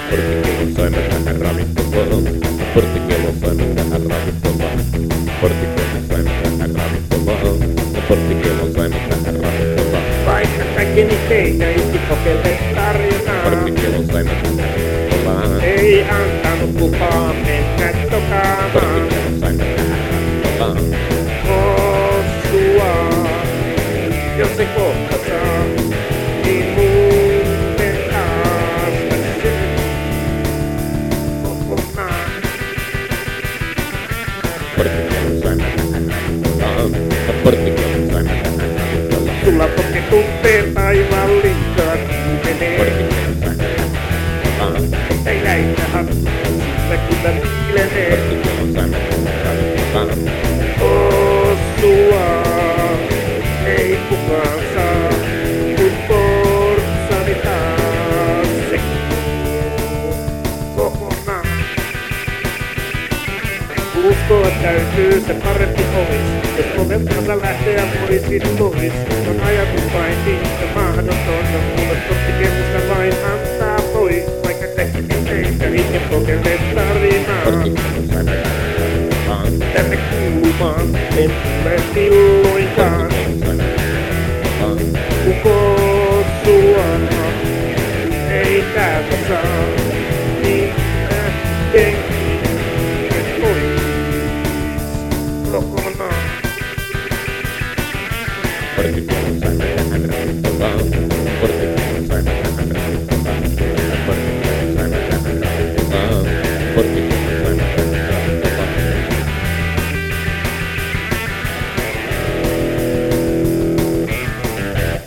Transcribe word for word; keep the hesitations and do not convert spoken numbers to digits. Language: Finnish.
Porttikello saimme tähän ravintolaa. Porttikello saimme tähän ravintolaa. Porttikello saimme tähän ravintolaa. Porttikello saimme tähän ravintolaa. Vaikka kaikkeni teitä itse kokeile tarinaa. Porttikello saimme tähän ravintolaan. Ei antanut kukaan mennä tokaamaan. Porttikello saimme tähän ravintolaan. Kossua, jos se kohta saa, niin muuten taas väsyy kokonaan. Porttikello saimme tähän ravintolaan. Porttikello saimme tähän ravintolaan. Sulla toki tuntee taivaan liikaa menee. Porttikello saimme tähän ravintolaan. Ei näitä hattuja, siitä kyllä viilenee. Porttikello saimme tähän ravintolaan. Kossua, ei kukaan saa, kun portsani taas se kokonaan. Uskoa täytyy, se parempi olis, jos oveltansa lähteä voisin pois. On ajatus vain siitä mahdoton, mulle porttikellosta vain antaa pois. Vaikka tehtiin teitä, itse kokeile tarinaa. Porttikello saimme tähän ravintolaan. Tänne kuulumaan, en tule silloinkaan. Kuko sua ei täältä saa, niin äkkiä pois kokonaan. Porttikello saimme tähän ravintolaan.